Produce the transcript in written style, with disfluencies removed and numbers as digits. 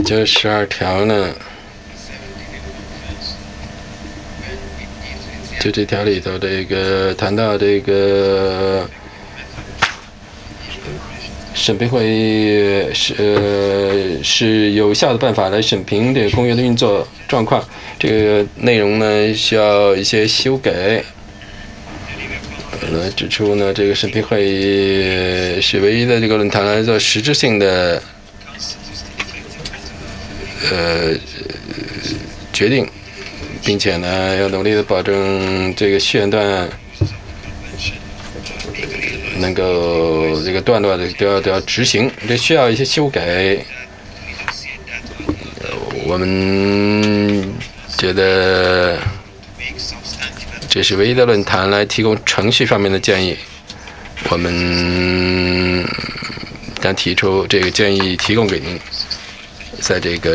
这12条呢，就这条里头这个谈到这个审评会是有效的办法来审评这个公约的运作状况。这个内容呢需要一些修改。指出呢，这个审评会是唯一的这个论坛来做实质性的决定，并且呢要努力的保证这个序言段能够这个段落的都要执行，这需要一些修改。我们觉得这是唯一的论坛来提供程序方面的建议。我们将提出这个建议提供给您，在这个